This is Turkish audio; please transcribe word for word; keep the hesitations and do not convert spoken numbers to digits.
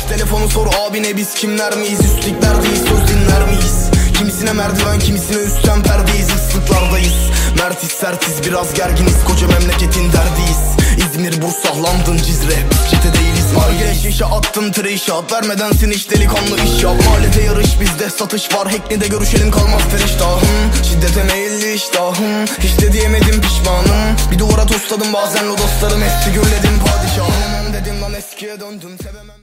telefonu sor abine, biz kimler miyiz? Üstlüklerdeyiz, söz dinler miyiz? Kimisine merdiven, kimisine üstten perdeyiz. Islıklardayız, mertiz sertiz, biraz gerginiz. Koca memleketin derdiyiz. İzmir, Bursa, London, Cizre, biz çete değiliz. Nargile şişe attım trişat, vermedensin hiç delikanlı iş yap. Mahallede yarış, bizde satış var. Hackney'de görüşelim, kalmaz feriştahım. Şiddete meyilli iştahım, hiç de diyemedim pişmanım. Bir duvara tosladım bazen o dostlarım, hepsi gürledim padişahım. Dedim lan eskiye döndüm, sevemem.